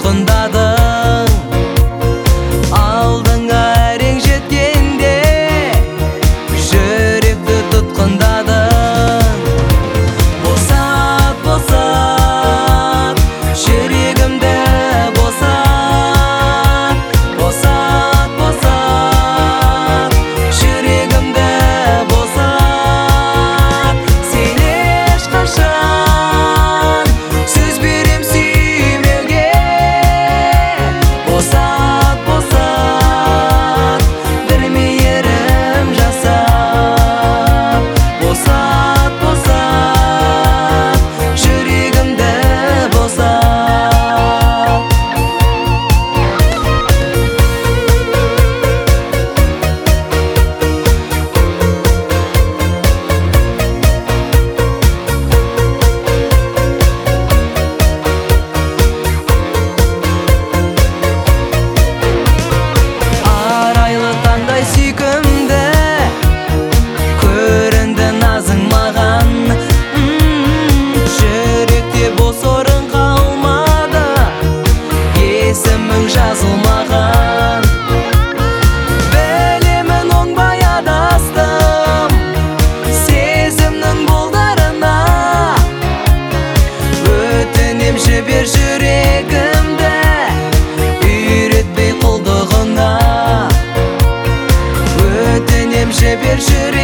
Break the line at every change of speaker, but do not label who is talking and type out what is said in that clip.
тұтқындадың. Алдыңа әрең жеткенде жүректі тұтқындадың. Босат, босат, жүрегімді босат. Босат, босат, жүрегімді босат. Сен ешқашан сөз берем сүймеуге. Босат, босат, бір мейірім жасап. Босат, босат, жүрегімді босат. Арайлы таңдай сүйкімді көрінді назың маған. Жүректе бос орын қалмады, есімің жазылмаған. Білемін оңбай адастым сезімнің бұлдарына. Өтінем жібер жүрегімді, үйретпей құлдығына. Өтінем жібер жүрегімді,